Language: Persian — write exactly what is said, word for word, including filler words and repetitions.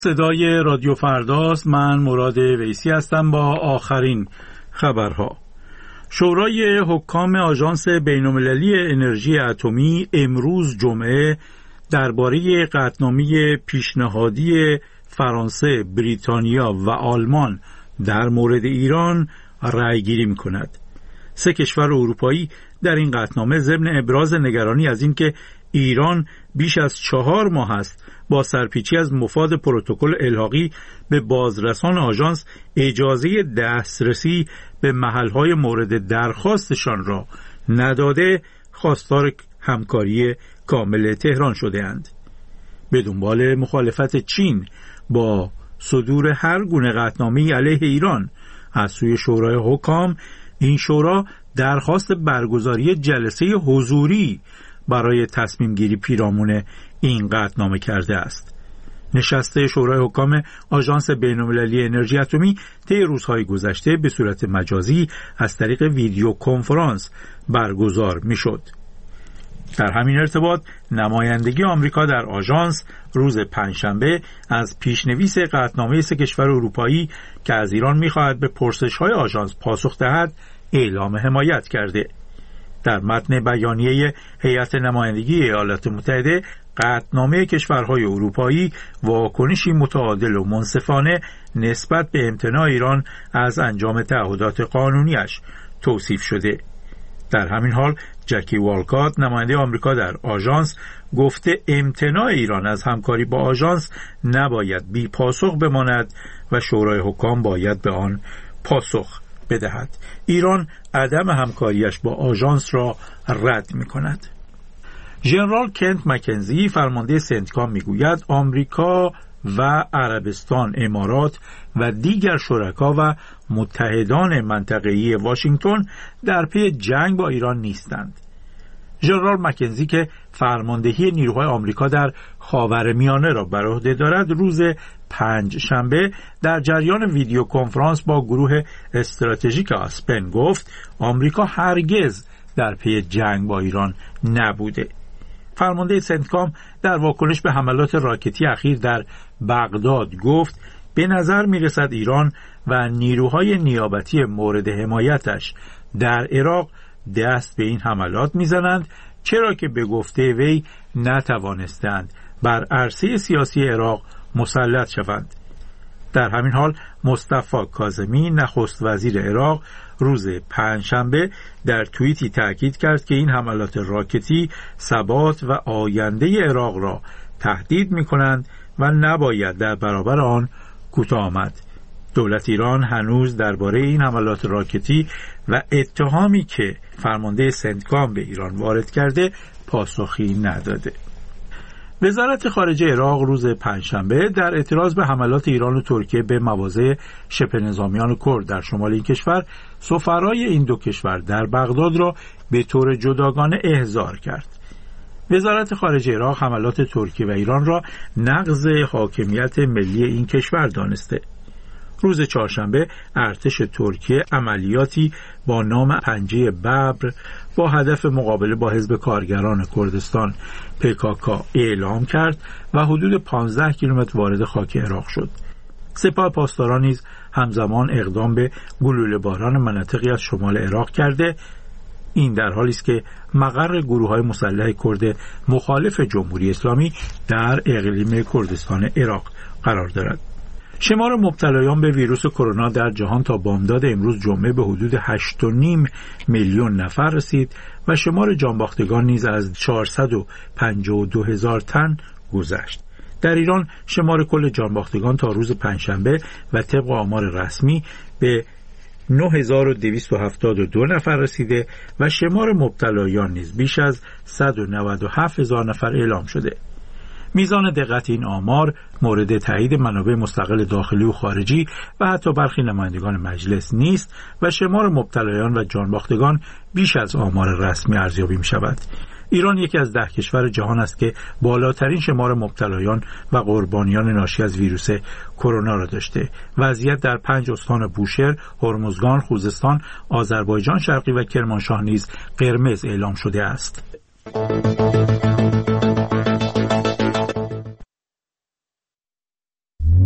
صدای رادیو فرداست. من مراد ویسی هستم با آخرین خبرها. شورای حکام آژانس بین‌المللی انرژی اتمی امروز جمعه درباره قطعنامه پیشنهادی فرانسه، بریتانیا و آلمان در مورد ایران رأی‌گیری می‌کند. سه کشور اروپایی در این قطعنامه ضمن ابراز نگرانی از اینکه ایران بیش از چهار ماه است با سرپیچی از مفاد پروتکل الحاقی به بازرسان آژانس اجازه دسترسی به محل‌های مورد درخواستشان را نداده، خواستار همکاری کامل تهران شده‌اند. به دنبال مخالفت چین با صدور هر گونه قطعنامه‌ای علیه ایران از سوی شورای حکام، این شورا درخواست برگزاری جلسه حضوری برای تصمیم گیری پیرامون این قطعنامه کرده است. نشست شورای حکام آژانس بین‌المللی انرژی اتمی طی روزهای گذشته به صورت مجازی از طریق ویدیو کنفرانس برگزار می‌شد. در همین ارتباط نمایندگی آمریکا در آژانس روز پنجشنبه از پیشنویس قطعنامه سه کشور اروپایی که از ایران می‌خواهد به پرسش‌های آژانس پاسخ دهد اعلام حمایت کرده. در متن بیانیه هیئت نمایندگی ایالات متحده، قطعنامه کشورهای اروپایی واکنشی متعادل و منصفانه نسبت به امتناع ایران از انجام تعهدات قانونیش توصیف شده. در همین حال جکی والکات، نماینده آمریکا در آژانس، گفته امتناع ایران از همکاری با آژانس نباید بی پاسخ بماند و شورای حکام باید به آن پاسخ بدهد. ایران عدم همکاریش با آژانس را رد می کند. ژنرال کنت مکنزی، فرمانده سنتکام، میگوید آمریکا و عربستان، امارات و دیگر شرکا و متحدان منطقه‌ای واشنگتن در پی جنگ با ایران نیستند. ژنرال مکنزی که فرماندهی نیروهای آمریکا در خاورمیانه را بر عهده دارد، روز پنج شنبه در جریان ویدیو کنفرانس با گروه استراتژیک آسپن گفت آمریکا هرگز در پی جنگ با ایران نبوده. فرمانده سنتکام در واکنش به حملات راکتی اخیر در بغداد گفت به نظر می رسد ایران و نیروهای نیابتی مورد حمایتش در عراق دست به این حملات می زنند، چرا که به گفته وی نتوانستند بر عرصه سیاسی عراق مسلط شوند. در همین حال مصطفی کاظمی، نخست وزیر عراق، روز پنجشنبه در توییتی تأکید کرد که این حملات راکتی ثبات و آینده عراق را تهدید می کنند و نباید در برابر آن کوتاه آمد. دولت ایران هنوز درباره این حملات راکتی و اتهامی که فرمانده سنتکام به ایران وارد کرده پاسخی نداده. وزارت خارجه عراق روز پنجشنبه در اعتراض به حملات ایران و ترکیه به مواضع شبه نظامیان کرد در شمال این کشور، سفرای این دو کشور در بغداد را به طور جداگانه احضار کرد. وزارت خارجه عراق حملات ترکیه و ایران را نقض حاکمیت ملی این کشور دانسته. روز چهارشنبه ارتش ترکیه عملیاتی با نام پنجه ببر با هدف مقابله با حزب کارگران کردستان پی کا کا اعلام کرد و حدود پانزده کیلومتر وارد خاک عراق شد. سپاه پاسداران نیز همزمان اقدام به گلوله باران مناطقی از شمال عراق کرده. این در حالی است که مقر گروه‌های مسلح کرد مخالف جمهوری اسلامی در اقلیم کردستان عراق قرار دارد. شمار مبتلایان به ویروس کرونا در جهان تا بامداد امروز جمعه به حدود هشت و نیم میلیون نفر رسید و شمار جانباختگان نیز از چهارصد و پنجاه و دو هزار تن گذشت. در ایران شمار کل جانباختگان تا روز پنجشنبه و طبق آمار رسمی به نه هزار و دویست و هفتاد و دو نفر رسیده و شمار مبتلایان نیز بیش از صد و نود و هفت هزار نفر اعلام شده. میزان دقت این آمار مورد تایید منابع مستقل داخلی و خارجی و حتی برخی نمایندگان مجلس نیست و شمار مبتلایان و جانباختگان بیش از آمار رسمی ارزیابی می شود. ایران یکی از ده کشور جهان است که بالاترین شمار مبتلایان و قربانیان ناشی از ویروس کرونا را داشته. وضعیت در پنج استان بوشهر، هرمزگان، خوزستان، آذربایجان شرقی و کرمانشاه نیز قرمز اعلام شده است.